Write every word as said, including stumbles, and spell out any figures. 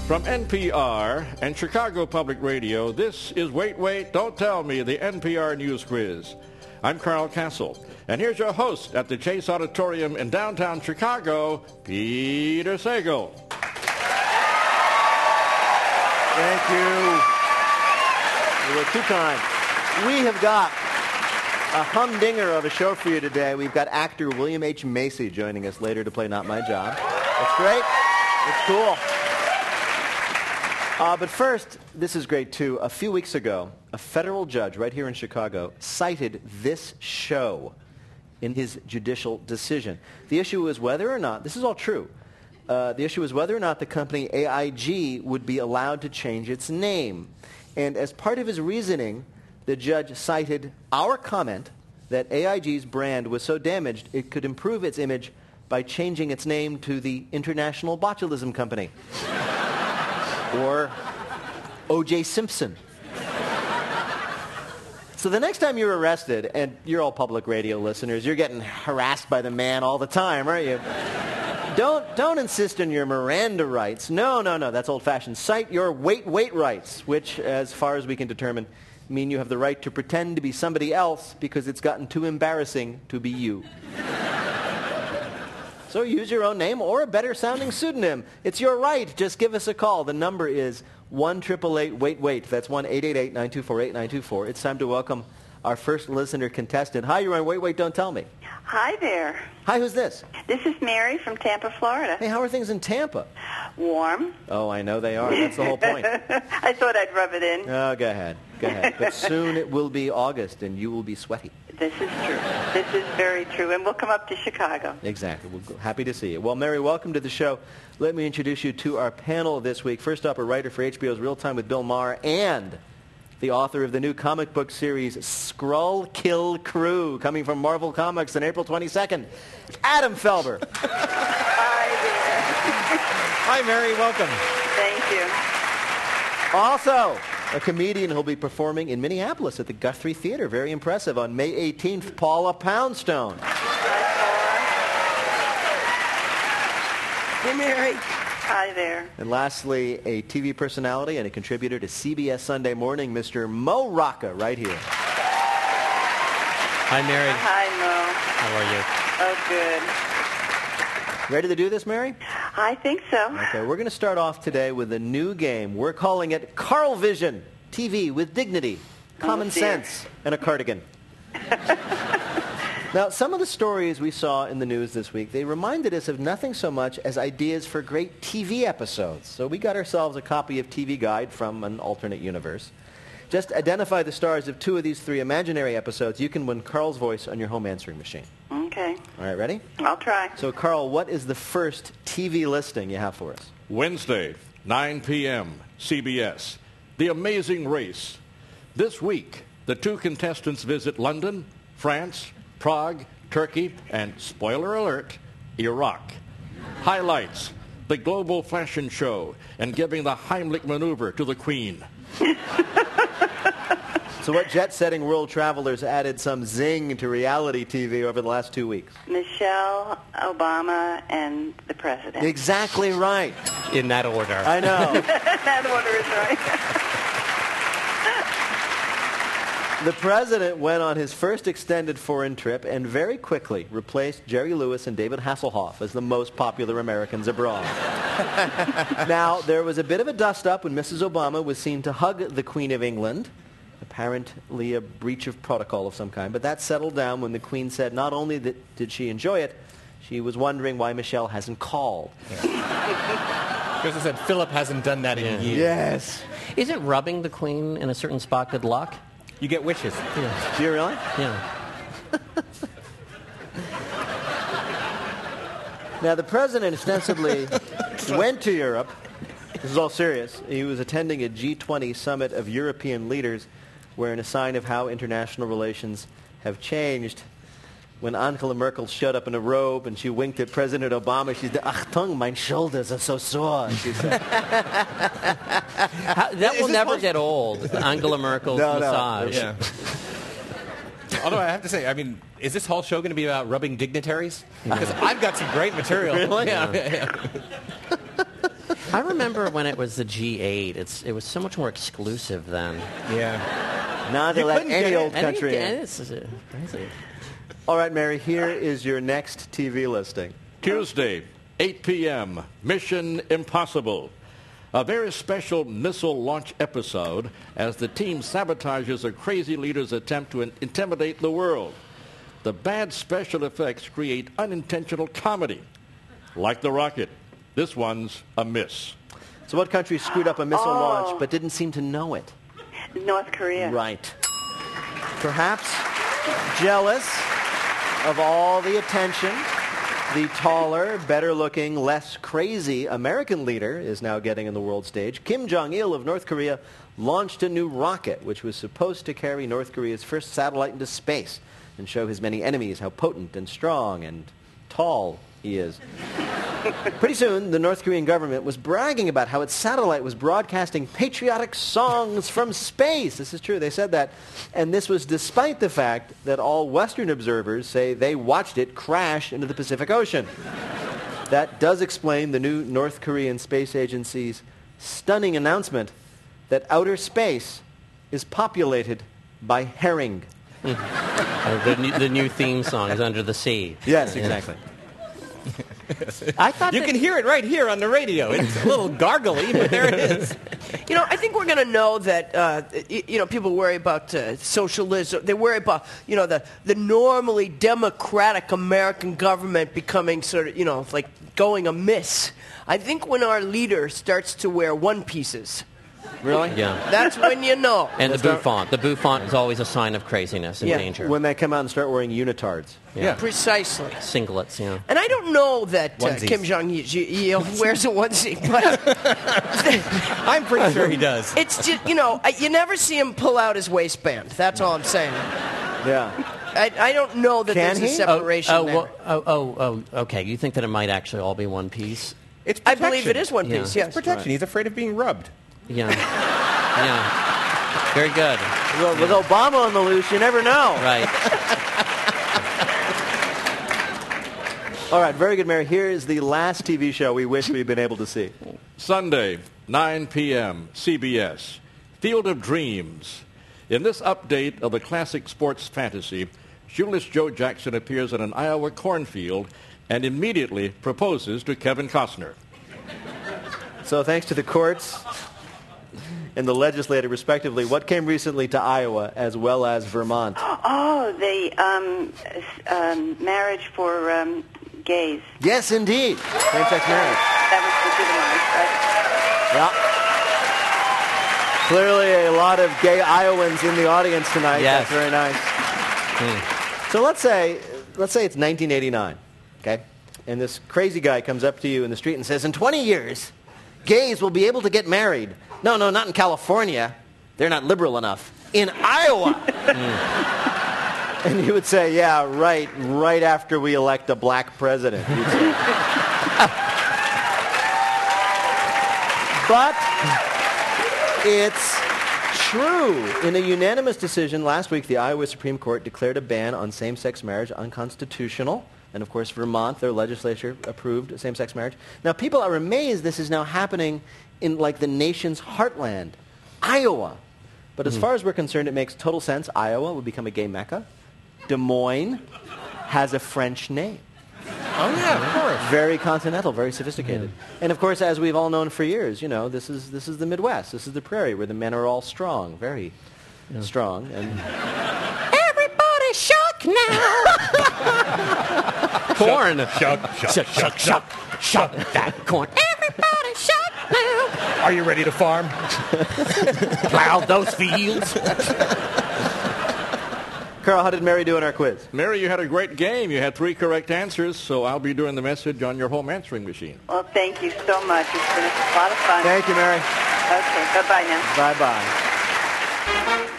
From N P R and Chicago Public Radio, this is Wait, Wait, Don't Tell Me, the N P R News Quiz. I'm Carl Castle, and here's your host at the Chase Auditorium in downtown Chicago, Peter Sagal. Thank you. You were too kind. We have got a humdinger of a show for you today. We've got actor William H. Macy joining us later to play Not My Job. That's great. It's cool. Uh, but first, this is great too. A few weeks ago, a federal judge right here in Chicago cited this show in his judicial decision. The issue was whether or not, this is all true, uh, the issue was whether or not the company A I G would be allowed to change its name. And as part of his reasoning, the judge cited our comment that A I G's brand was so damaged it could improve its image by changing its name to the International Botulism Company. Or O J Simpson. So the next time you're arrested, and you're all public radio listeners, you're getting harassed by the man all the time, aren't you? Don't, don't insist on your Miranda rights. No, no, no, that's old-fashioned. Cite your wait, wait rights, which, as far as we can determine, mean you have the right to pretend to be somebody else because it's gotten too embarrassing to be you. So use your own name or a better-sounding pseudonym. It's your right. Just give us a call. The number is one eight eight eight, wait, wait. That's one eight eight eight, nine two four, eight nine two four. It's time to welcome our first listener contestant. Hi, you're on Wait, Wait, Don't Tell Me. Hi there. Hi, who's this? This is Mary from Tampa, Florida. Hey, how are things in Tampa? Warm. Oh, I know they are. That's the whole point. I thought I'd rub it in. Oh, go ahead. Go ahead. But soon it will be August, and you will be sweaty. This is true. This is very true. And we'll come up to Chicago. Exactly. We're go- happy to see you. Well, Mary, welcome to the show. Let me introduce you to our panel this week. First up, a writer for H B O's Real Time with Bill Maher and the author of the new comic book series Skrull Kill Crew, coming from Marvel Comics on April twenty-second, Adam Felber. Hi there. Hi, Mary. Welcome. Thank you. Also, a comedian who'll be performing in Minneapolis at the Guthrie Theater. Very impressive. On May eighteenth, Paula Poundstone. Hi, Mary. Hi there. And lastly, a T V personality and a contributor to C B S Sunday Morning, Mister Mo Rocca, right here. Hi, Mary. Hi, Mo. How are you? Oh, good. Ready to do this, Mary? I think so. Okay, we're going to start off today with a new game. We're calling it Carl Vision, T V with dignity, common Oh, dear. sense, and a cardigan. Now, some of the stories we saw in the news this week, they reminded us of nothing so much as ideas for great T V episodes. So we got ourselves a copy of T V Guide from an alternate universe. Just identify the stars of two of these three imaginary episodes. You can win Carl's voice on your home answering machine. Okay. All right, ready? I'll try. So, Carl, what is the first T V listing you have for us? Wednesday, nine p.m., C B S, The Amazing Race. This week, the two contestants visit London, France, Prague, Turkey, and, spoiler alert, Iraq. Highlights, the global fashion show and giving the Heimlich maneuver to the Queen. So what jet-setting world travelers added some zing to reality T V over the last two weeks? Michelle Obama and the president. Exactly right. In that order. I know. That order is right. The president went on his first extended foreign trip and very quickly replaced Jerry Lewis and David Hasselhoff as the most popular Americans abroad. Now, there was a bit of a dust-up when Missus Obama was seen to hug the Queen of England, apparently a breach of protocol of some kind, but that settled down when the Queen said not only that did she enjoy it, she was wondering why Michelle hasn't called. Yeah. Because I said Philip hasn't done that in Yeah. years. Yes. Isn't rubbing the Queen in a certain spot good luck? You get wishes. Yeah. Do you really? Yeah. Now, the president ostensibly went to Europe. This is all serious. He was attending a G twenty summit of European leaders where, in a sign of how international relations have changed, when Angela Merkel showed up in a robe and she winked at President Obama, she said, Achtung, my shoulders are so sore, she said. How, that will never get old, Angela Merkel's No, no. massage. Yeah. Although I have to say, I mean, is this whole show going to be about rubbing dignitaries? Because I've got some great material. Really? Yeah. yeah. I remember when it was the G eight. It's it was so much more exclusive then. Yeah. Not to You let couldn't any get old I didn't country get- in. This is uh, crazy. All right, Mary, here is your next T V listing. Tuesday, eight p.m., Mission Impossible. A very special missile launch episode as the team sabotages a crazy leader's attempt to in- intimidate the world. The bad special effects create unintentional comedy. Like the rocket, this one's a miss. So what country screwed up a missile Oh. launch but didn't seem to know it? North Korea. Right. Perhaps jealous of all the attention, the taller, better-looking, less crazy American leader is now getting in the world stage. Kim Jong-il of North Korea launched a new rocket, which was supposed to carry North Korea's first satellite into space and show his many enemies how potent and strong and tall he is. Pretty soon, the North Korean government was bragging about how its satellite was broadcasting patriotic songs from space. This is true. They said that. And this was despite the fact that all Western observers say they watched it crash into the Pacific Ocean. That does explain the new North Korean Space Agency's stunning announcement that outer space is populated by herring. Uh, the, new, the new theme song is Under the Sea. Yes, exactly. I thought You that- can hear it right here on the radio. It's a little gargly, but there it is. You know, I think we're going to know that, uh, y- you know, people worry about uh, socialism. They worry about, you know, the, the normally democratic American government becoming sort of, you know, like going amiss. I think when our leader starts to wear one pieces, Really? Yeah. that's when you know. And the That's not- bouffant. The bouffant is always a sign of craziness and Yeah. danger. When they come out and start wearing unitards. yeah. Precisely. Singlets, yeah. And I don't know that uh, Onesies. Kim Jong-il wears a onesie, but I'm pretty sure he does. it's just, you know, I- you never see him pull out his waistband. That's all I'm saying. Yeah. I, I don't know that Can there's he? a separation oh, there. well, oh, oh, oh, okay. You think that it might actually all be one piece? It's I protection. believe it is one Yeah. piece, yes. Protection. He's afraid of being rubbed. Yeah. Yeah. Very good. With, with Obama on the loose, you never know. Right. All right, very good, Mary. Here is the last T V show we wish we'd been able to see. Sunday, nine p.m., C B S, Field of Dreams. In this update of the classic sports fantasy, shoeless Joe Jackson appears in an Iowa cornfield and immediately proposes to Kevin Costner. So thanks to the courts and the legislature, respectively, what came recently to Iowa as well as Vermont? Oh, the um, s- um, marriage for um, gays. Yes, indeed. Same-sex marriage. That was legitimized, right? Yeah. Clearly a lot of gay Iowans in the audience tonight. Yes. That's very nice. So let's say, let's say it's nineteen eighty-nine, okay? And this crazy guy comes up to you in the street and says, in twenty years, gays will be able to get married. No, no, not in California. They're not liberal enough. In Iowa. And you would say, yeah, right, right after we elect a black president. You'd say. But it's true. In a unanimous decision last week, the Iowa Supreme Court declared a ban on same-sex marriage unconstitutional. And, of course, Vermont, their legislature approved same-sex marriage. Now, people are amazed this is now happening in, like, the nation's heartland, Iowa. But as far as we're concerned, it makes total sense. Iowa would become a gay mecca. Des Moines has a French name. Oh, yeah, of course. Very continental, very sophisticated. And, of course, as we've all known for years, you know, this is, this is the Midwest. This is the prairie where the men are all strong, very strong. And Everybody shuck now. Corn. Shuck, shuck, Shuck, shuck, shuck, shuck that corn. Everybody shuck now. Are you ready to farm? Plow those fields. Carl, how did Mary do in our quiz? Mary, you had a great game. You had three correct answers, so I'll be doing the message on your home answering machine. Well, thank you so much. It's been a lot of fun. Thank you, Mary. Okay, bye-bye now. Bye-bye.